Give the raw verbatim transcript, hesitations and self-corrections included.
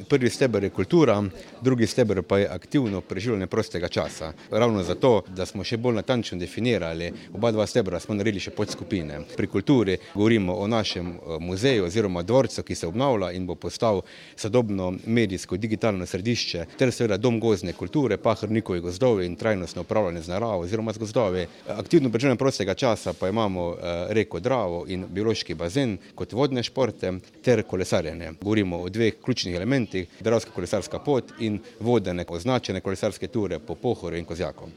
Prvi steber je kultura, drugi steber pa je aktivno preživljanje prostega časa. Ravno zato, da smo še bolj natančno definirali, oba dva stebra smo naredili še podskupine. Pri kulturi govorimo o našem muzeju oziroma dvorcu, ki se obnavlja in bo postal sodobno medijsko digitalno središče, ter seveda dom gozdne kulture, Pahrnikovi gozdovi in trajnostno upravljanje z naravo oziroma z gozdovi. Aktivno preživljanje prostega časa pa imamo reko Dravo in biološki bazen kot vodne športe ter kolesarjenje. Govorimo o dveh ključnih elementih, Dravska kolesarska pot in vodene označene kolesarske ture po Pohorju in Kozjaku.